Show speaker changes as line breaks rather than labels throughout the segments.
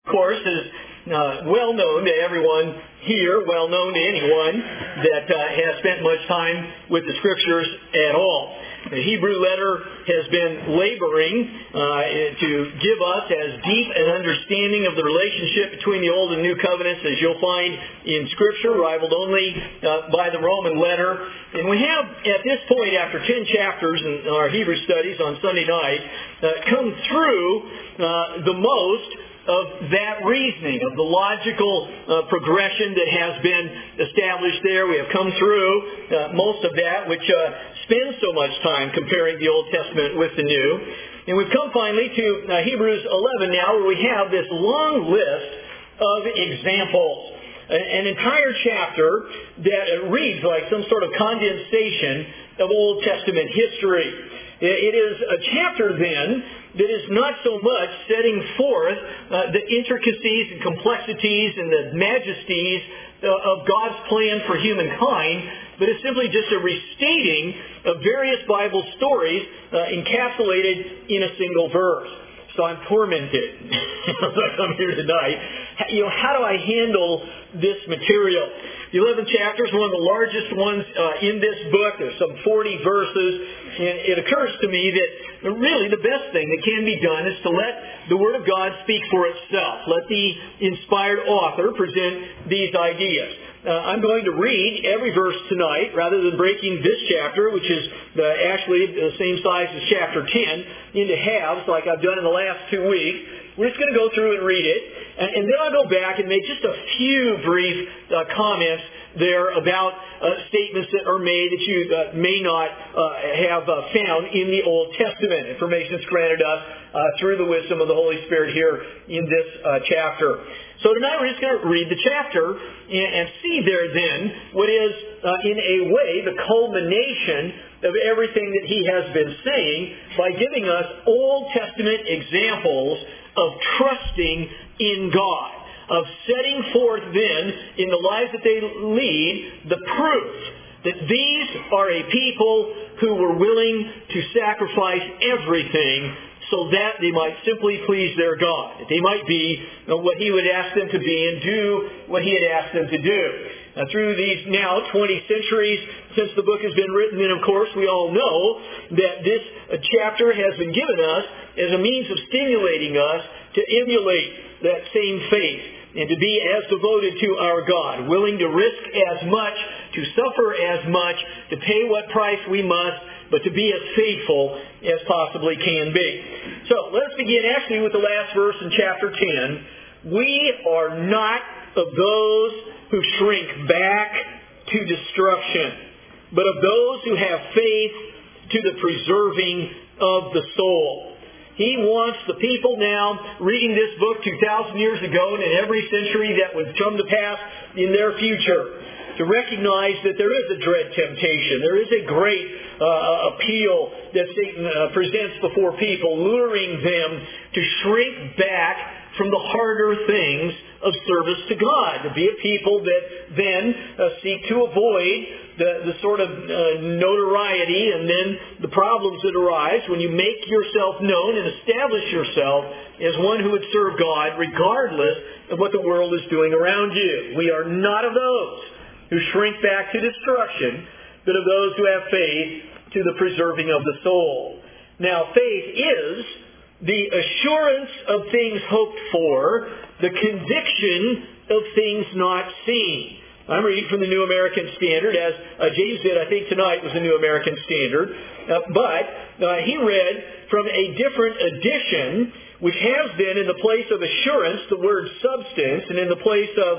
Of course, is well known to everyone here, well known to anyone that has spent much time with the Scriptures at all. The Hebrew letter has been laboring to give us as deep an understanding of the relationship between the Old and New Covenants as you'll find in Scripture, rivaled only by the Roman letter. And we have, at this point, after 10 chapters in our Hebrew studies on Sunday night, come through the most of that reasoning, of the logical progression that has been established there. We have come through most of that, which spends so much time comparing the Old Testament with the New. And we've come finally to Hebrews 11 now, where we have this long list of examples. An entire chapter that reads like some sort of condensation of Old Testament history. It is a chapter then that is not so much setting forth the intricacies and complexities and the majesties of God's plan for humankind, but it's simply just a restating of various Bible stories encapsulated in a single verse. So I'm tormented as I come here tonight. How do I handle this material? The 11th chapter is one of the largest ones in this book. There's some 40 verses. And it occurs to me that really the best thing that can be done is to let the Word of God speak for itself. Let the inspired author present these ideas. I'm going to read every verse tonight rather than breaking this chapter, which is actually the same size as chapter 10, into halves like I've done in the last 2 weeks. We're just going to go through and read it, and then I'll go back and make just a few brief comments there about statements that are made that you may not have found in the Old Testament. Information is granted us through the wisdom of the Holy Spirit here in this chapter. So tonight we're just going to read the chapter and see there then what is, in a way, the culmination of everything that he has been saying by giving us Old Testament examples of trusting in God, of setting forth then in the lives that they lead the proof that these are a people who were willing to sacrifice everything so that they might simply please their God, that they might be what he would ask them to be and do what he had asked them to do. Through these now 20 centuries since the book has been written, and of course we all know that this chapter has been given us as a means of stimulating us to emulate that same faith and to be as devoted to our God, willing to risk as much, to suffer as much, to pay what price we must, but to be as faithful as possibly can be. So let's begin actually with the last verse in chapter 10. We are not of those who shrink back to destruction, but of those who have faith to the preserving of the soul. He wants the people now reading this book 2,000 years ago and in every century that would come to pass in their future to recognize that there is a dread temptation. There is a great appeal that Satan presents before people, luring them to shrink back from the harder things of service to God, to be a people that then seek to avoid the sort of notoriety and then the problems that arise when you make yourself known and establish yourself as one who would serve God regardless of what the world is doing around you. We are not of those who shrink back to destruction, but of those who have faith to the preserving of the soul. Now, faith is the assurance of things hoped for, the conviction of things not seen. I'm reading from the New American Standard, as James did, I think tonight was the New American Standard. But he read from a different edition, which has been in the place of assurance, the word substance, and in the place of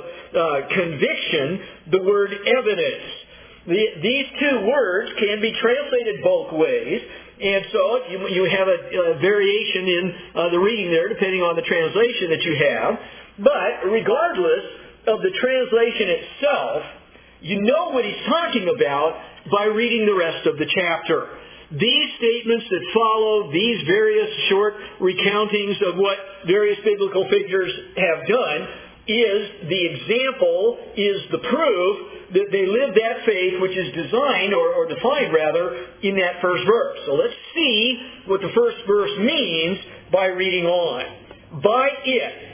conviction, the word evidence. These two words can be translated both ways. And so you have a variation in the reading there, depending on the translation that you have. But regardless of the translation itself, you know what he's talking about by reading the rest of the chapter. These statements that follow, these various short recountings of what various biblical figures have done, is the example, is the proof that they lived that faith which is designed, or defined rather, in that first verse. So let's see what the first verse means by reading on. By it,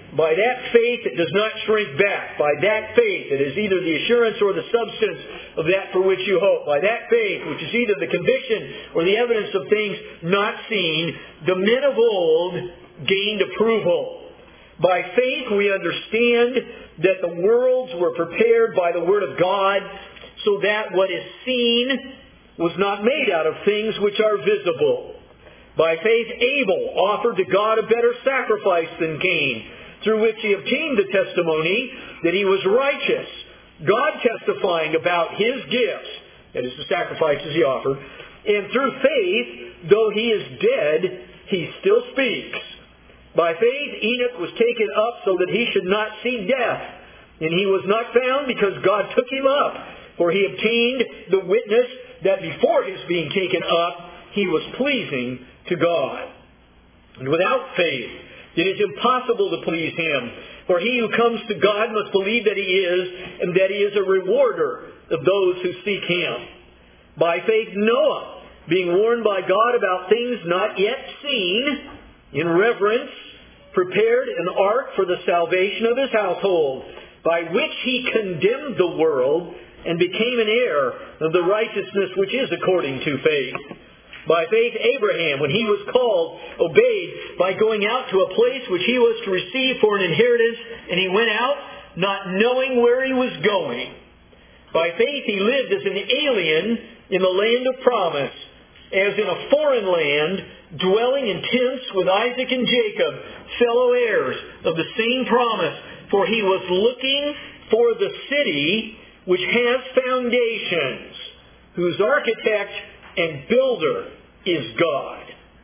By that faith that does not shrink back. By that faith that is either the assurance or the substance of that for which you hope. By that faith which is either the conviction or the evidence of things not seen, the men of old gained approval. By faith we understand that the worlds were prepared by the Word of God, so that what is seen was not made out of things which are visible. By faith Abel offered to God a better sacrifice than Cain, through which he obtained the testimony that he was righteous, God testifying about his gifts, that is the sacrifices he offered, and through faith, though he is dead, he still speaks. By faith Enoch was taken up so that he should not see death, and he was not found because God took him up, for he obtained the witness that before his being taken up, he was pleasing to God. And without faith, it is impossible to please Him. For he who comes to God must believe that He is, and that He is a rewarder of those who seek Him. By faith Noah, being warned by God about things not yet seen, in reverence, prepared an ark for the salvation of his household, by which he condemned the world, and became an heir of the righteousness which is according to faith. By faith Abraham, when he was called, obeyed by going out to a place which he was to receive for an inheritance, and he went out, not knowing where he was going. By faith he lived as an alien in the land of promise, as in a foreign land, dwelling in tents with Isaac and Jacob, fellow heirs of the same promise, for he was looking for the city which has foundations, whose architect and builder is God.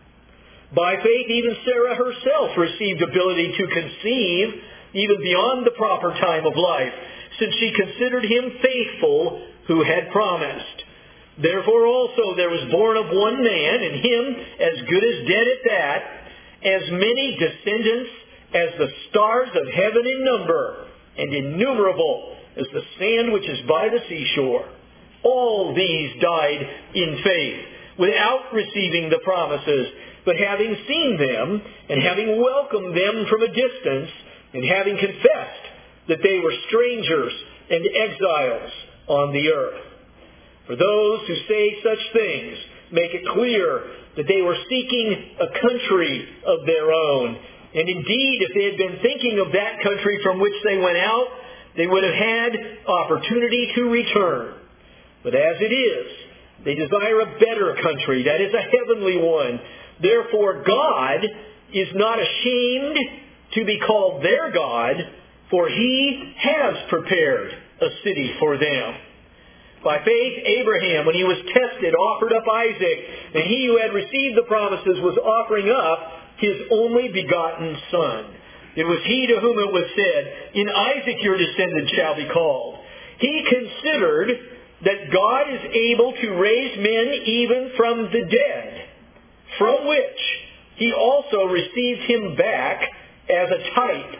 By faith even Sarah herself received ability to conceive even beyond the proper time of life, since she considered him faithful who had promised. Therefore also there was born of one man, and him as good as dead at that, as many descendants as the stars of heaven in number, and innumerable as the sand which is by the seashore. All these died in faith, without receiving the promises, but having seen them, and having welcomed them from a distance, and having confessed that they were strangers and exiles on the earth. For those who say such things make it clear that they were seeking a country of their own. And indeed, if they had been thinking of that country from which they went out, they would have had opportunity to return. But as it is, they desire a better country, that is a heavenly one. Therefore God is not ashamed to be called their God, for He has prepared a city for them. By faith Abraham, when he was tested, offered up Isaac, and he who had received the promises was offering up his only begotten son. It was he to whom it was said, "In Isaac your descendants shall be called." He considered that God is able to raise men even from the dead, from which he also received him back as a type.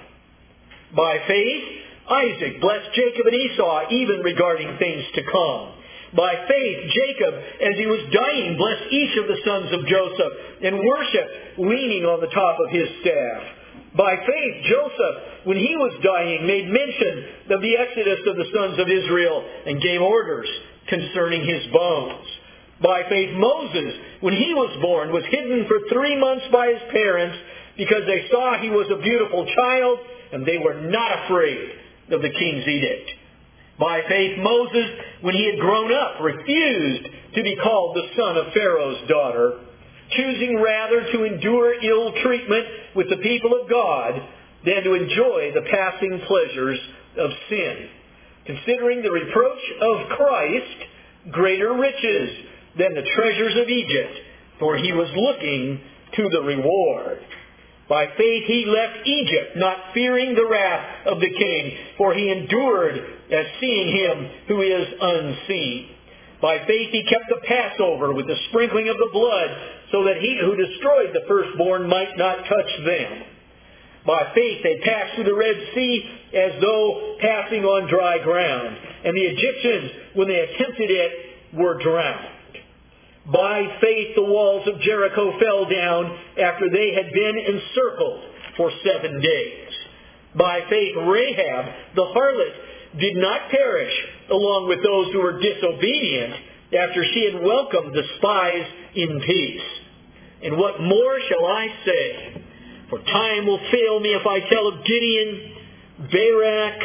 By faith, Isaac blessed Jacob and Esau, even regarding things to come. By faith, Jacob, as he was dying, blessed each of the sons of Joseph, and worshipped, leaning on the top of his staff. By faith, Joseph, when he was dying, made mention of the exodus of the sons of Israel, and gave orders concerning his bones. By faith, Moses, when he was born, was hidden for 3 months by his parents, because they saw he was a beautiful child, and they were not afraid of the king's edict. By faith, Moses, when he had grown up, refused to be called the son of Pharaoh's daughter, choosing rather to endure ill treatment with the people of God than to enjoy the passing pleasures of sin, considering the reproach of Christ greater riches than the treasures of Egypt, for he was looking to the reward. By faith he left Egypt, not fearing the wrath of the king, for he endured as seeing him who is unseen. By faith he kept the Passover with the sprinkling of the blood, so that he who destroyed the firstborn might not touch them. By faith they passed through the Red Sea as though passing on dry ground, and the Egyptians, when they attempted it, were drowned. By faith the walls of Jericho fell down after they had been encircled for 7 days. By faith, Rahab, the harlot, did not perish along with those who were disobedient after she had welcomed the spies in peace. And what more shall I say? For time will fail me if I tell of Gideon, Barak,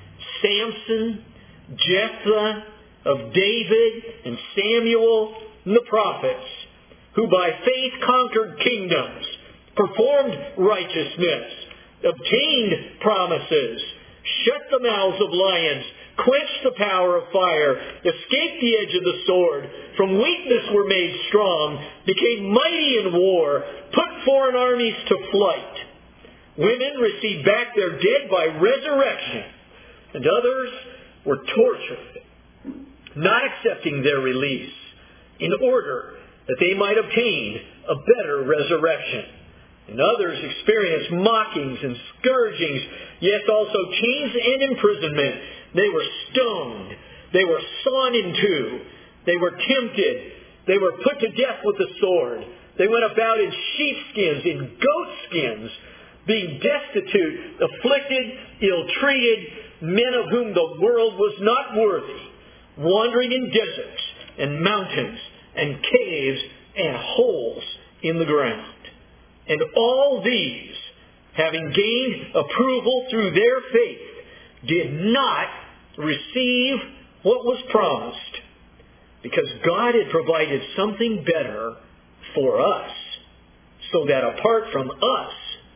Samson, Jephthah, of David and Samuel and the prophets, who by faith conquered kingdoms, performed righteousness, obtained promises, shut the mouths of lions, quenched the power of fire, escaped the edge of the sword, from weakness were made strong, became mighty in war, put foreign armies to flight. Women received back their dead by resurrection, and others were tortured, not accepting their release, in order that they might obtain a better resurrection. And others experienced mockings and scourgings, yes, also chains and imprisonment. They were stoned. They were sawn in two. They were tempted. They were put to death with the sword. They went about in sheepskins, in goatskins, being destitute, afflicted, ill-treated, men of whom the world was not worthy, wandering in deserts and mountains and caves and holes in the ground. And all these, having gained approval through their faith, did not receive what was promised, because God had provided something better for us, so that apart from us,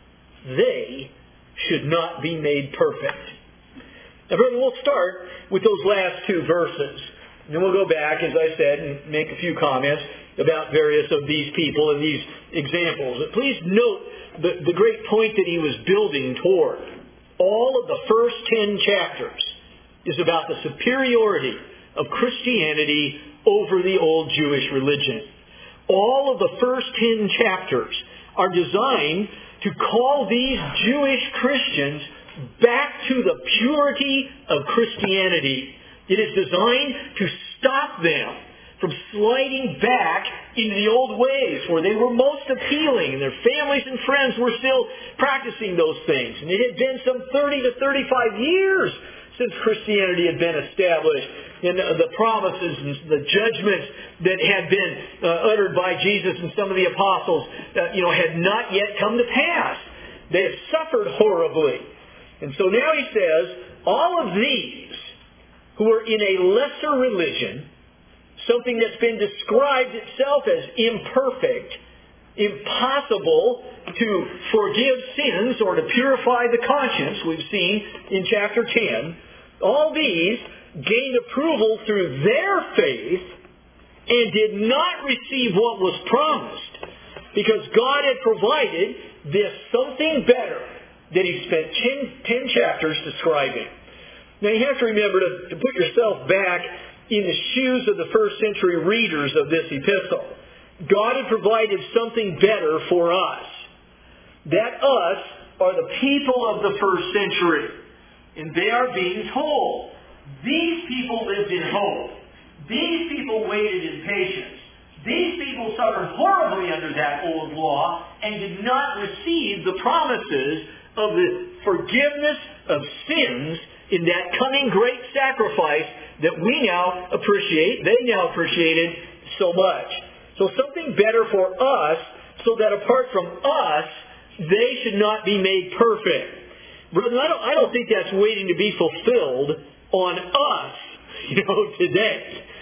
they should not be made perfect. Now, brethren, we'll start with those last two verses. And then we'll go back, as I said, and make a few comments about various of these people and these examples. But please note the great point that he was building toward. All of the first 10 chapters is about the superiority of Christianity over the old Jewish religion. All of the first 10 chapters are designed to call these Jewish Christians back to the purity of Christianity. It is designed to stop them from sliding back into the old ways where they were most appealing and their families and friends were still practicing those things. And it had been some 30 to 35 years since Christianity had been established, and the promises and the judgments that had been uttered by Jesus and some of the apostles had not yet come to pass. They had suffered horribly. And so now he says, all of these who are in a lesser religion, something that's been described itself as imperfect, impossible to forgive sins or to purify the conscience, we've seen in chapter 10, all these gained approval through their faith and did not receive what was promised, because God had provided this something better that he spent 10 chapters describing. Now you have to remember to put yourself back in the shoes of the first century readers of this epistle. God had provided something better for us. That us are the people of the first century. And they are being told, these people lived in hope. These people waited in patience. These people suffered horribly under that old law and did not receive the promises of the forgiveness of sins in that coming great sacrifice that we now appreciate, they now appreciated so much. So something better for us, so that apart from us, they should not be made perfect. Brethren, I don't think that's waiting to be fulfilled on us, today.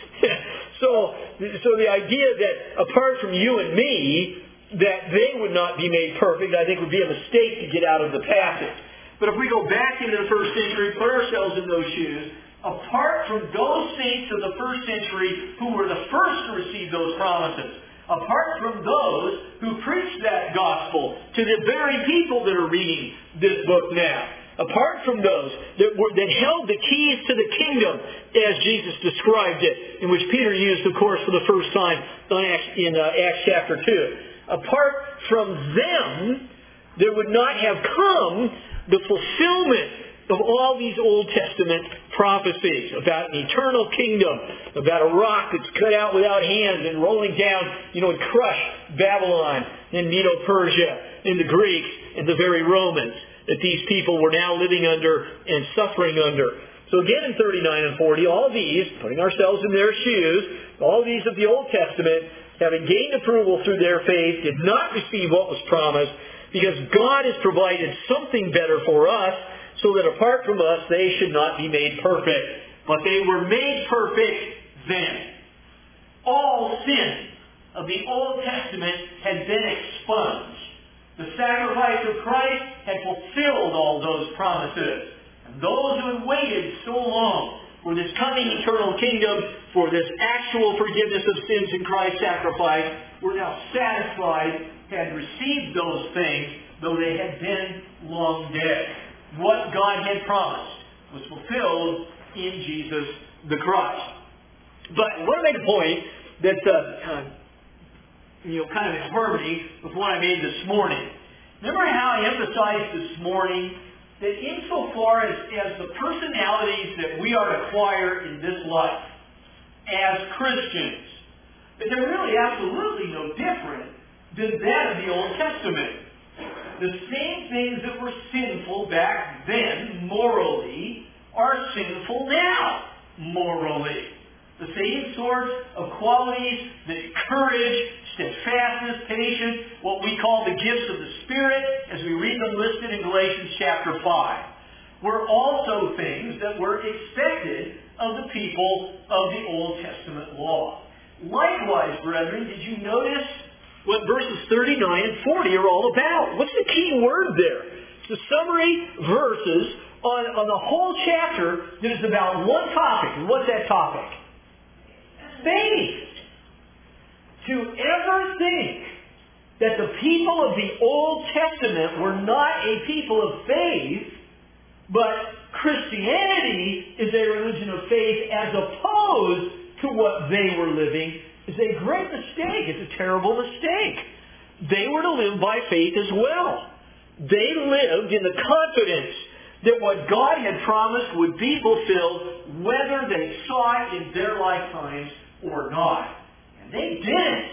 So the idea that apart from you and me, that they would not be made perfect, I think would be a mistake to get out of the passage. But if we go back into the first century, put ourselves in those shoes, apart from those saints of the first century who were the first to receive those promises, apart from those who preached that gospel to the very people that are reading this book now, apart from those that held the keys to the kingdom as Jesus described it, in which Peter used, of course, for the first time in Acts chapter 2, apart from them, there would not have come the fulfillment of all these Old Testament prophecies about an eternal kingdom, about a rock that's cut out without hands and rolling down, and crush Babylon and Medo-Persia and the Greeks and the very Romans. that these people were now living under and suffering under. So again in 39 and 40, all these, putting ourselves in their shoes, all these of the Old Testament, having gained approval through their faith, did not receive what was promised, because God has provided something better for us, so that apart from us they should not be made perfect. But they were made perfect then. All sin of the Old Testament had been expunged. The sacrifice of Christ had fulfilled all those promises. And those who had waited so long for this coming eternal kingdom, for this actual forgiveness of sins in Christ's sacrifice, were now satisfied, had received those things, though they had been long dead. What God had promised was fulfilled in Jesus the Christ. But I want to make a point that kind of in harmony with what I made this morning. Remember how I emphasized this morning that insofar as the personalities that we are to acquire in this life as Christians, that they're really absolutely no different than that of the Old Testament. The same things that were sinful back then morally are sinful now morally. The same sorts of qualities that courage, steadfastness, patience, what we call the gifts of the Spirit, as we read them listed in Galatians chapter 5, were also things that were expected of the people of the Old Testament law. Likewise, brethren, did you notice what verses 39 and 40 are all about? What's the key word there? It's the summary verses on the whole chapter that is about one topic. And what's that topic? Faith. To ever think that the people of the Old Testament were not a people of faith, but Christianity is a religion of faith as opposed to what they were living, is a great mistake. It's a terrible mistake. They were to live by faith as well. They lived in the confidence that what God had promised would be fulfilled whether they saw it in their lifetimes or not. And they didn't.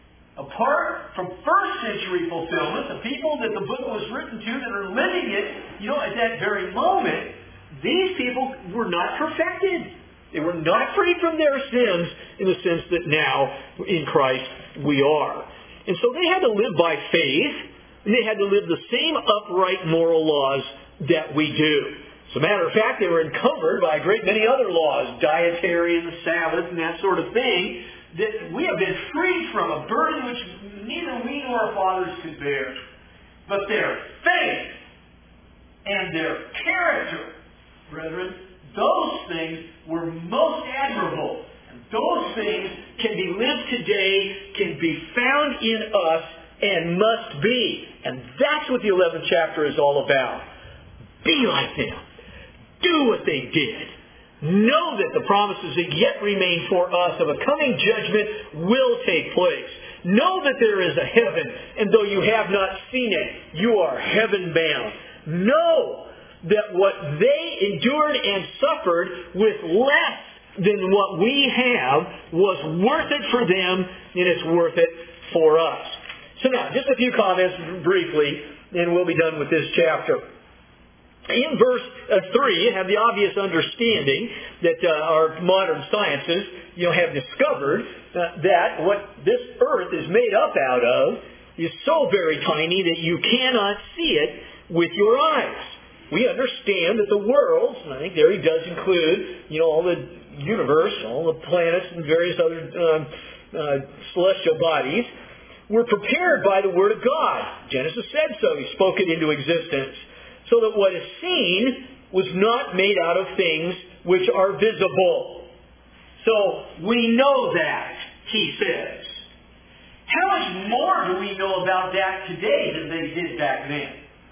Apart from first century fulfillment, the people that the book was written to that are living it, at that very moment, these people were not perfected. They were not free from their sins in the sense that now, in Christ, we are. And so they had to live by faith, and they had to live the same upright moral laws that we do. As a matter of fact, they were encumbered by a great many other laws, dietary and the Sabbath and that sort of thing, that we have been freed from a burden which neither we nor our fathers could bear. But their faith and their character, brethren, those things were most admirable. And those things can be lived today, can be found in us, and must be. And that's what the 11th chapter is all about. Be like them. Do what they did. Know that the promises that yet remain for us of a coming judgment will take place. Know that there is a heaven, and though you have not seen it, you are heaven-bound. Know that what they endured and suffered with less than what we have was worth it for them, and it's worth it for us. So now, just a few comments briefly, and we'll be done with this chapter. In verse 3, you have the obvious understanding that our modern sciences have discovered that what this earth is made up out of is so very tiny that you cannot see it with your eyes. We understand that the worlds, and I think there he does include all the universe, all the planets and various other celestial bodies, were prepared by the Word of God. Genesis said so. He spoke it into existence. So that what is seen was not made out of things which are visible. So we know that, he says. How much more do we know about that today than they did back then?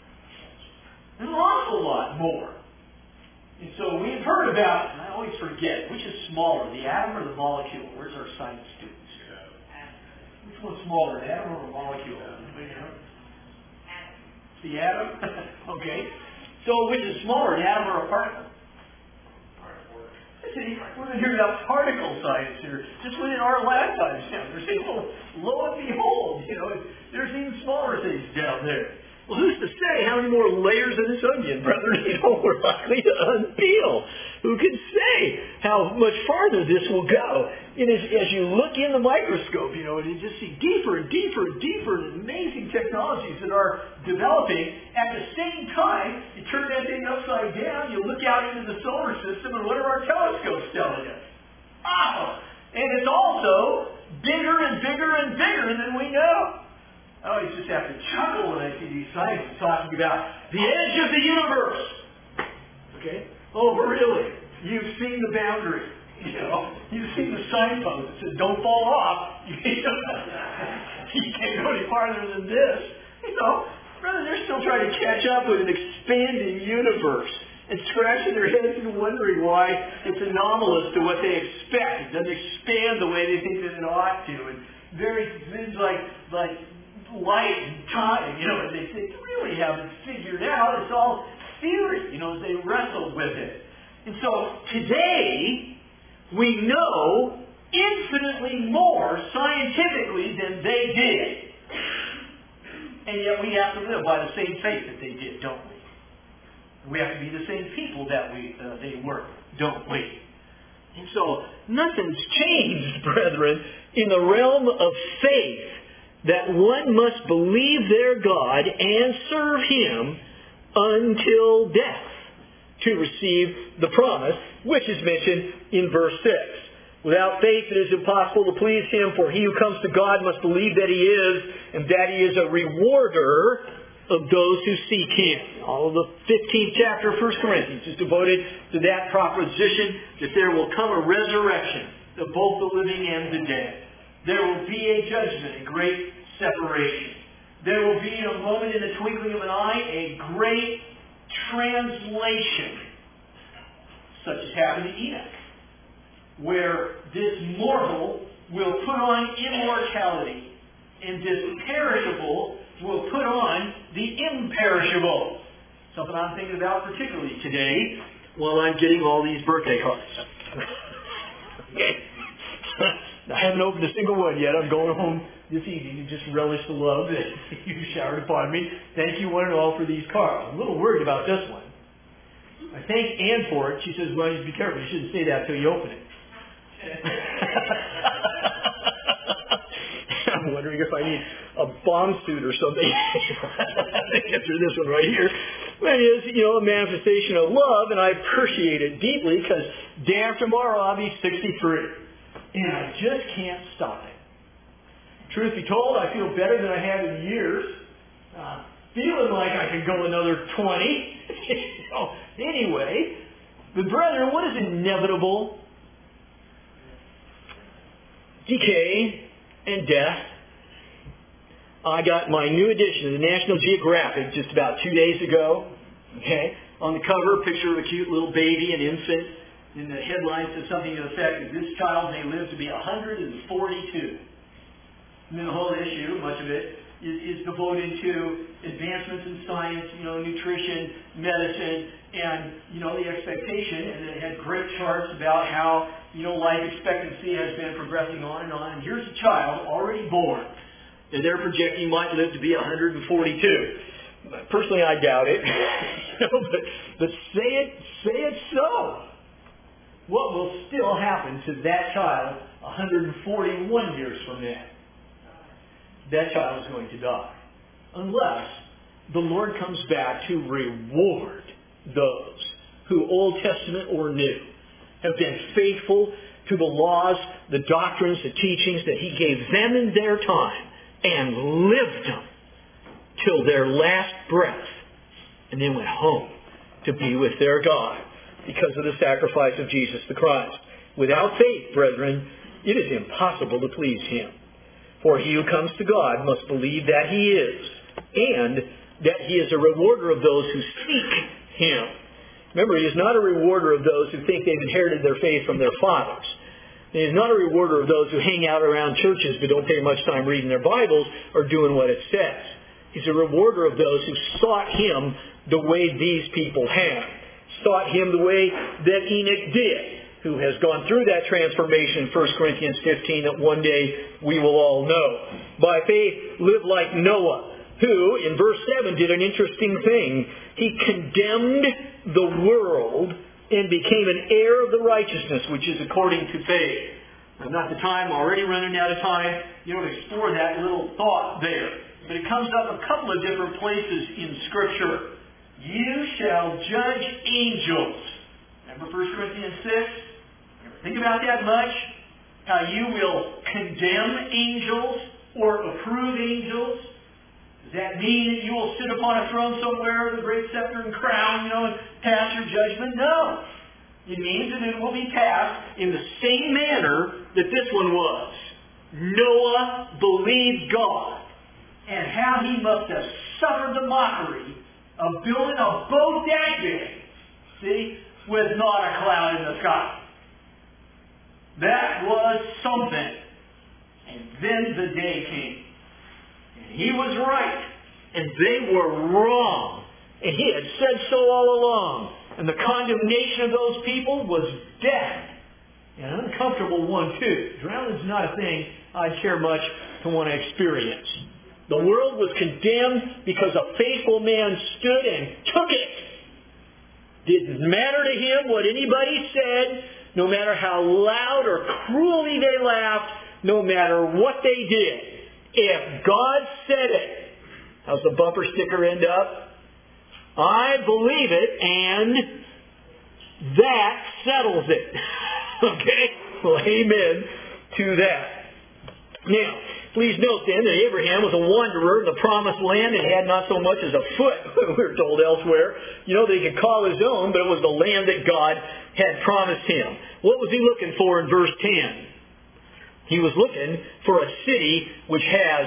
An awful lot more. And so we've heard about, and I always forget, which is smaller, the atom or the molecule? Where's our science students? Which one's smaller, the atom or the molecule? The atom? Okay. So which is smaller, an atom or a particle? See, we're going to hear about particle science here. Just within our lifetimes, we're saying, lo and behold, there's even smaller things down there. Well, who's to say how many more layers of this onion, brethren, we're likely to unpeel? Who can say how much farther this will go? And as you look in the microscope, and you just see deeper and deeper and deeper and amazing technologies that are developing. At the same time, you turn that thing upside down, you look out into the solar system, and what are our telescopes telling us? Oh! And it's also bigger and bigger and bigger than we know. I always just have to chuckle when I see these scientists talking about the edge of the universe. Okay? Oh, really? You've seen the boundary. You've seen the signpost that says, don't fall off. You can't go any farther than this. Brother, they're still trying to catch up with an expanding universe and scratching their heads and wondering why it's anomalous to what they expect. It doesn't expand the way they think that it ought to. And very things like light and time, and they really haven't figured out. It's all theory, as they wrestle with it. And so today, we know infinitely more scientifically than they did. And yet we have to live by the same faith that they did, don't we? We have to be the same people that they were, don't we? And so nothing's changed, brethren, in the realm of faith, that one must believe their God and serve Him until death to receive the promise, which is mentioned in verse 6. Without faith it is impossible to please Him, for he who comes to God must believe that He is, and that He is a rewarder of those who seek Him. All of the 15th chapter of 1 Corinthians is devoted to that proposition, that there will come a resurrection of both the living and the dead. There will be a judgment, a great separation. There will be, in a moment, in the twinkling of an eye, a great translation, such as happened to Enoch, where this mortal will put on immortality, and this perishable will put on the imperishable. Something I'm thinking about particularly today while I'm getting all these birthday cards. Okay. I haven't opened a single one yet. I'm going home this evening to just relish the love that you showered upon me. Thank you one and all for these cards. I'm a little worried about this one. I thank Ann for it. She says, well, you should be careful. You shouldn't say that until you open it. I'm wondering if I need a bomb suit or something after this one right here. That is, a manifestation of love, and I appreciate it deeply because day after tomorrow I'll be 63. And I just can't stop it. Truth be told, I feel better than I have in years. Feeling like I could go another 20. Anyway, but brethren, what is inevitable? Decay and death. I got my new edition of the National Geographic just about 2 days ago. Okay, on the cover, a picture of a cute little baby, an infant. And the headline said something to the effect that this child may live to be 142. And then the whole issue, much of it, is devoted to advancements in science, nutrition, medicine, and, the expectation. And it had great charts about how, life expectancy has been progressing on. And here's a child already born that they're projecting might live to be 142. Personally, I doubt it. but say it so. What will still happen to that child 141 years from now? That child is going to die. Unless the Lord comes back to reward those who, Old Testament or New, have been faithful to the laws, the doctrines, the teachings that He gave them in their time and lived them till their last breath and then went home to be with their God because of the sacrifice of Jesus the Christ. Without faith, brethren, it is impossible to please Him. For he who comes to God must believe that He is, and that He is a rewarder of those who seek Him. Remember, He is not a rewarder of those who think they've inherited their faith from their fathers. He is not a rewarder of those who hang out around churches but don't pay much time reading their Bibles or doing what it says. He's a rewarder of those who sought Him the way these people have. Sought Him the way that Enoch did, who has gone through that transformation in 1 Corinthians 15 that one day we will all know. By faith, live like Noah, who, in verse 7, did an interesting thing. He condemned the world and became an heir of the righteousness, which is according to faith. Now, not the time, already running out of time. You don't explore that little thought there. But it comes up a couple of different places in Scripture. You shall judge angels. Remember 1 Corinthians 6? Ever think about that much? How you will condemn angels or approve angels? Does that mean that you will sit upon a throne somewhere with a great scepter and crown, and pass your judgment? No. It means that it will be passed in the same manner that this one was. Noah believed God, and how he must have suffered the mockery of building a boat that big, see, with not a cloud in the sky. That was something. And then the day came. And he was right, and they were wrong. And he had said so all along. And the condemnation of those people was death. An uncomfortable one, too. Drowning's not a thing I care much to want to experience. The world was condemned because a faithful man stood and took it. Didn't matter to him what anybody said, no matter how loud or cruelly they laughed, no matter what they did. If God said it, how's the bumper sticker end up? I believe it, and that settles it. Okay? Well, amen to that. Now, please note then that Abraham was a wanderer in the promised land and had not so much as a foot, we're told elsewhere, that he could call his own, but it was the land that God had promised him. What was he looking for in verse 10? He was looking for a city which has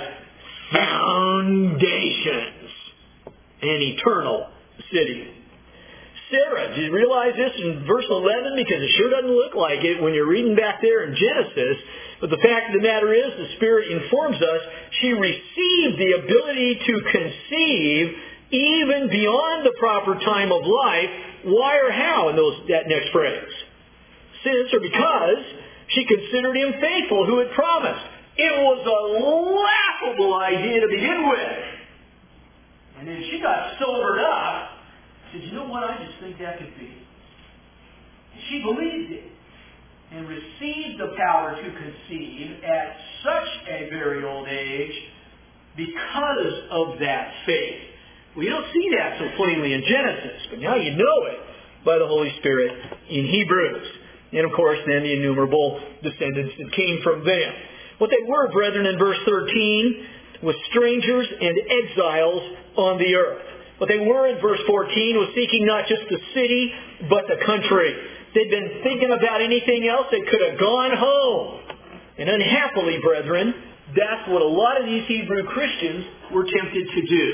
foundations. An eternal city. Sarah, did you realize this in verse 11? Because it sure doesn't look like it when you're reading back there in Genesis. But the fact of the matter is, the Spirit informs us, she received the ability to conceive even beyond the proper time of life. Why or how in that next phrase? Since or because she considered him faithful who had promised. It was a laughable idea to begin with. And then she got sobered up. Said, you know what, I just think that could be. And she believed it. And received the power to conceive at such a very old age because of that faith. Well, you don't see that so plainly in Genesis, but now you know it by the Holy Spirit in Hebrews. And of course, then the innumerable descendants that came from them. What they were, brethren, in verse 13, was strangers and exiles on the earth. What they were in verse 14 was seeking not just the city, but the country. They'd been thinking about anything else, they could have gone home. And unhappily, brethren, that's what a lot of these Hebrew Christians were tempted to do.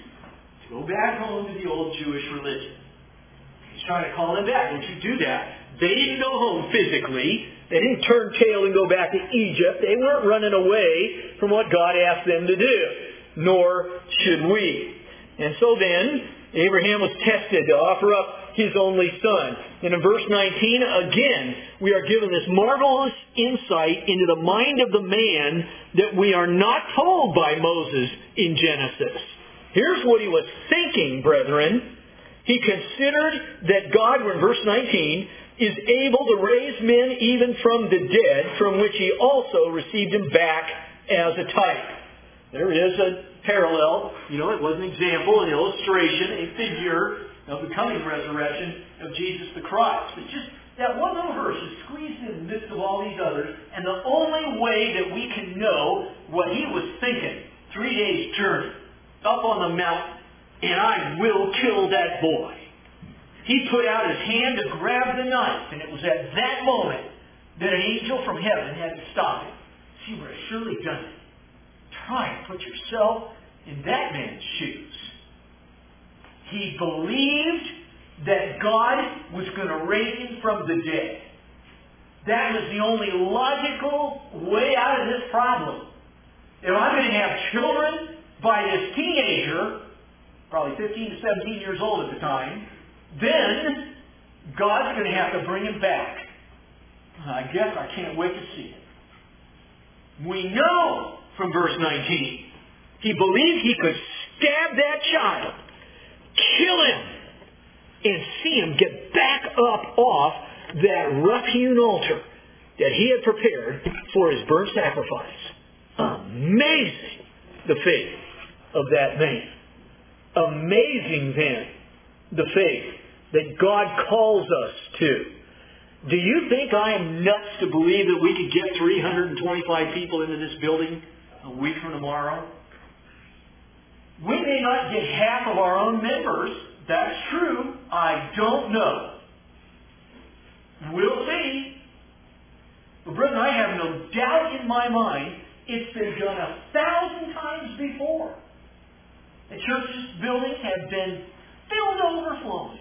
To go back home to the old Jewish religion. He's trying to call them back. Don't you do that. They didn't go home physically. They didn't turn tail and go back to Egypt. They weren't running away from what God asked them to do. Nor should we. And so then, Abraham was tested to offer up his only son. And in verse 19, again, we are given this marvelous insight into the mind of the man that we are not told by Moses in Genesis. Here's what he was thinking, brethren. He considered that God, in verse 19, is able to raise men even from the dead, from which he also received him back as a type. There is a parallel. It was an example, an illustration, a figure of the coming resurrection of Jesus the Christ. But just that one little verse is squeezed in the midst of all these others, and the only way that we can know what he was thinking, 3 days' journey, up on the mountain, and I will kill that boy. He put out his hand to grab the knife, and it was at that moment that an angel from heaven had to stop him. She would have surely done it. Try and put yourself in that man's shoes. He believed that God was going to raise him from the dead. That was the only logical way out of this problem. If I'm going to have children by this teenager, probably 15 to 17 years old at the time, then God's going to have to bring him back. I guess I can't wait to see it. We know from verse 19, he believed he could stab that child, kill him, and see him get back up off that rough-hewn altar that he had prepared for his burnt sacrifice. Amazing, the faith of that man. Amazing, then, the faith that God calls us to. Do you think I am nuts to believe that we could get 325 people into this building a week from tomorrow? We may not get half of our own members. That's true. I don't know. We'll see. But brethren, I have no doubt in my mind it's been done 1,000 times before. The church's buildings have been filled overflowing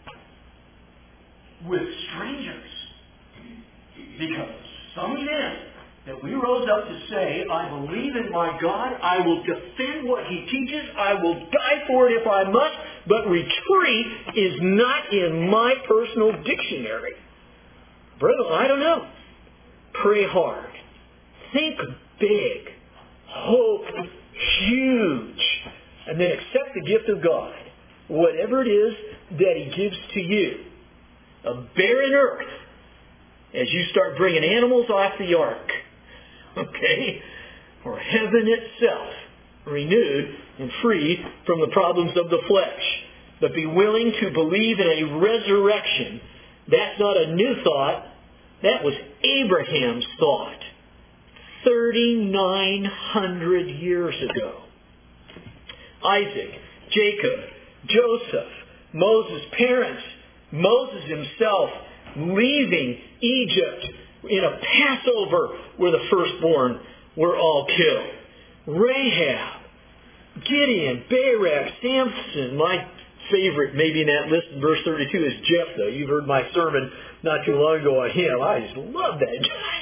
with strangers. Because some men that we rose up to say, I believe in my God, I will defend what He teaches, I will die for it if I must, but retreat is not in my personal dictionary. Brother, I don't know. Pray hard. Think big. Hope huge. And then accept the gift of God, whatever it is that He gives to you. A barren earth, as you start bringing animals off the ark. Okay? Or heaven itself, renewed and freed from the problems of the flesh. But be willing to believe in a resurrection. That's not a new thought. That was Abraham's thought 3,900 years ago. Isaac, Jacob, Joseph, Moses' parents, Moses himself leaving Egypt in a Passover where the firstborn were all killed. Rahab, Gideon, Barak, Samson. My favorite maybe in that list in verse 32 is Jephthah. You've heard my sermon not too long ago on him. I just love that guy.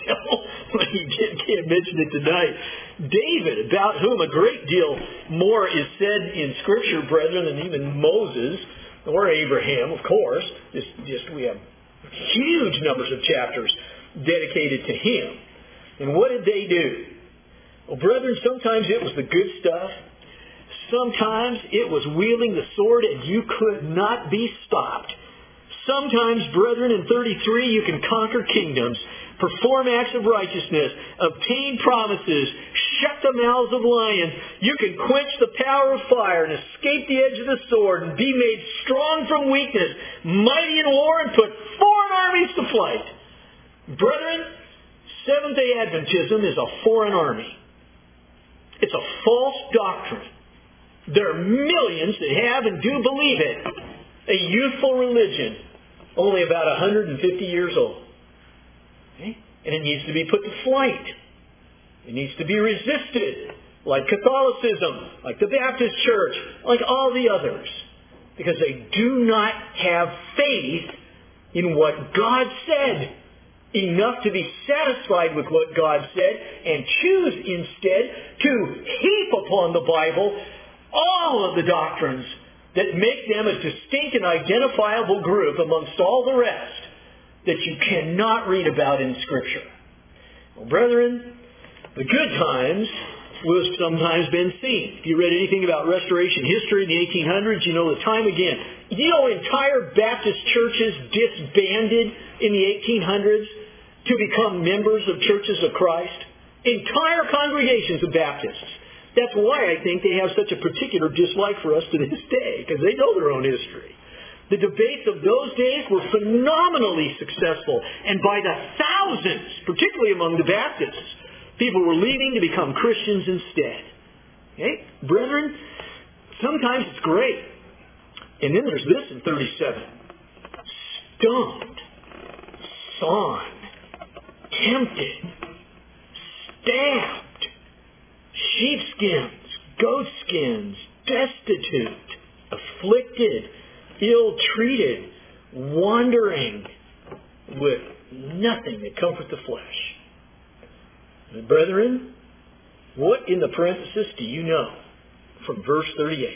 You can't mention it tonight. David, about whom a great deal more is said in Scripture, brethren, than even Moses or Abraham, of course. We have huge numbers of chapters dedicated to him. And what did they do? Well, brethren, sometimes it was the good stuff. Sometimes it was wielding the sword and you could not be stopped. Sometimes, brethren, in 33 you can conquer kingdoms, perform acts of righteousness, obtain promises, shut the mouths of lions. You can quench the power of fire and escape the edge of the sword and be made strong from weakness, mighty in war, and put foreign armies to flight. Brethren, Seventh-day Adventism is a foreign army. It's a false doctrine. There are millions that have and do believe it. A youthful religion, only about 150 years old. Okay? And it needs to be put to flight. It needs to be resisted, like Catholicism, like the Baptist Church, like all the others. Because they do not have faith in what God said, enough to be satisfied with what God said, and choose instead to heap upon the Bible all of the doctrines that make them a distinct and identifiable group amongst all the rest that you cannot read about in Scripture. Well, brethren, the good times will have sometimes been seen. If you read anything about Restoration history in the 1800s, you know the time again. You know entire Baptist churches disbanded in the 1800s to become members of churches of Christ. Entire congregations of Baptists. That's why I think they have such a particular dislike for us to this day, because they know their own history. The debates of those days were phenomenally successful, and by the thousands, particularly among the Baptists, people were leaving to become Christians instead. Okay? Brethren, sometimes it's great. And then there's this in 37. Stoned, sawn, tempted, stabbed, sheepskins, goatskins, destitute, afflicted, ill-treated, wandering, with nothing that comforts the flesh. And brethren, what in the parenthesis do you know from verse 38?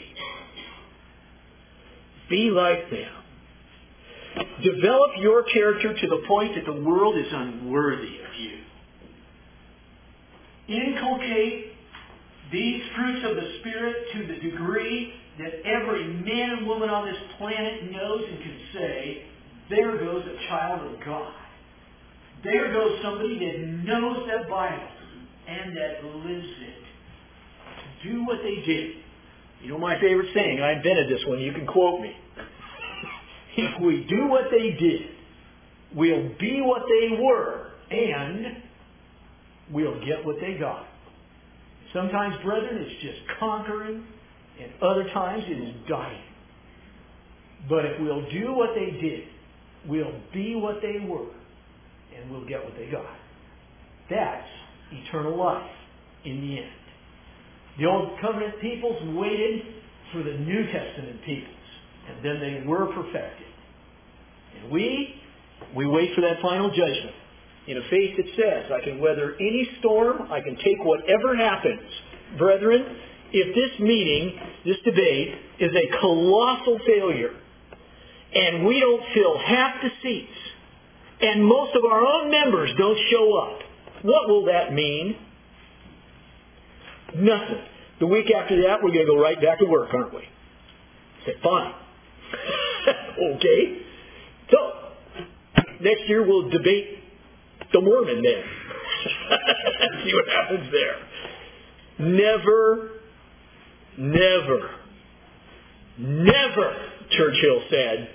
Be like them. Develop your character to the point that the world is unworthy of you. Inculcate
these fruits of the Spirit to the degree that every man and woman on this planet knows and can say, there goes a child of God. There goes somebody that knows that Bible and that lives it. Do what they did. You know my favorite saying, I invented this one, you can quote me. If we do what they did, we'll be what they were, and we'll get what they got. Sometimes, brethren, it's just conquering, and other times it is dying. But if we'll do what they did, we'll be what they were, and we'll get what they got. That's eternal life in the end. The Old Covenant peoples waited for the New Testament peoples, and then they were perfected. And we wait for that final judgment in a faith that says, I can weather any storm, I can take whatever happens. Brethren, if this meeting, this debate, is a colossal failure, and we don't fill half the seats, and most of our own members don't show up, what will that mean? Nothing. The week after that, we're going to go right back to work, aren't we? Say, fine. Okay. So, next year we'll debate the Mormon then. See what happens there. Never, Churchill said,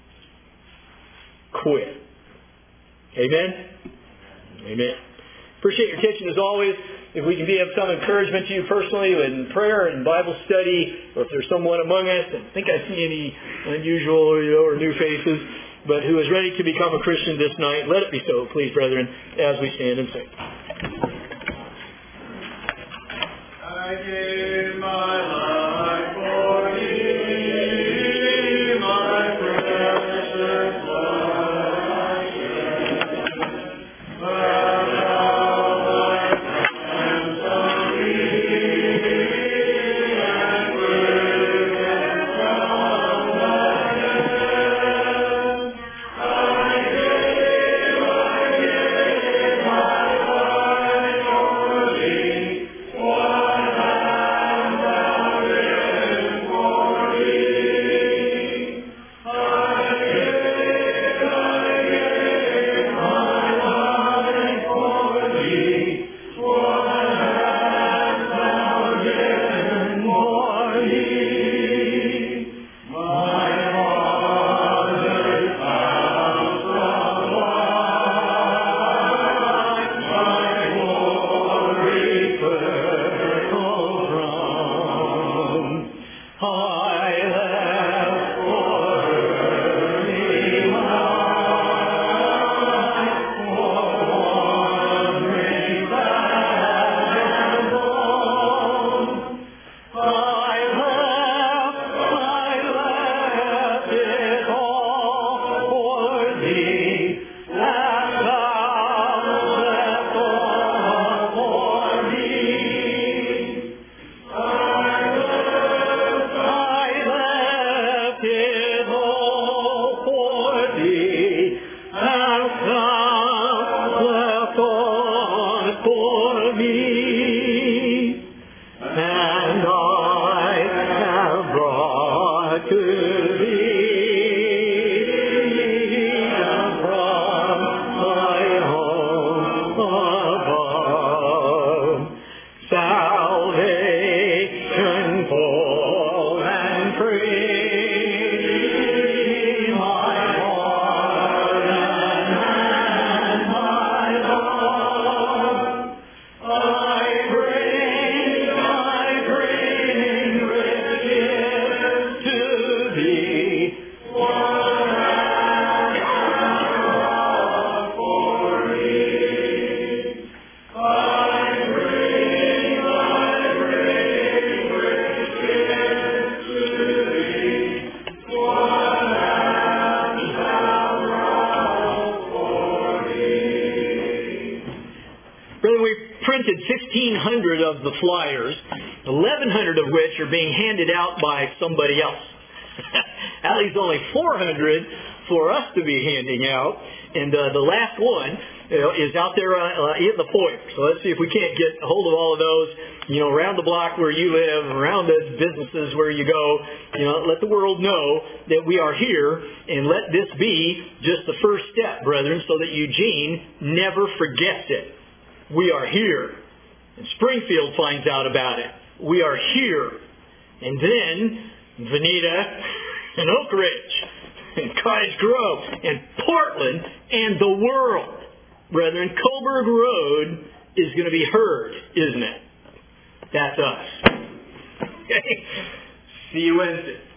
quit. Amen? Amen. Appreciate your attention as always. If we can be of some encouragement to you personally in prayer and Bible study, or if there's someone among us, I think I see any unusual or new faces, but who is ready to become a Christian this night, let it be so, please, brethren, as we stand and sing.
I gave my life for thee, my precious life. But now thy ransom be, and with from thy hand. I gave my life for thee. What hast thou done for me? I gave my life for thee. What hast thou done for me? My Father's house of life, my glory eternal throne. I left for earthly life, wandering vagabond. I left it all for thee, and thou left all for me. I left it all for thee, and thou left all for me. And I have brought to thee from my home above salvation full and free, my pardon and my love. I bring riches to thee. What hast thou for me? I bring riches to thee. What hast thou for me?
Brother, we printed 1,600 of the flyers, 1,100 of which are being handed out by somebody else. That leaves only 400 for us to be handing out. And the last one is out there in the foyer. So let's see if we can't get a hold of all of those, around the block where you live, around the businesses where you go. Let the world know that we are here, and let this be just the first step, brethren, so that Eugene never forgets it. We are here. And Springfield finds out about it. We are here. And then Veneta and Oak Ridge and Cottage Grove and Portland and the world. Brethren, Coburg Road is going to be heard, isn't it? That's us. Okay. See you Wednesday.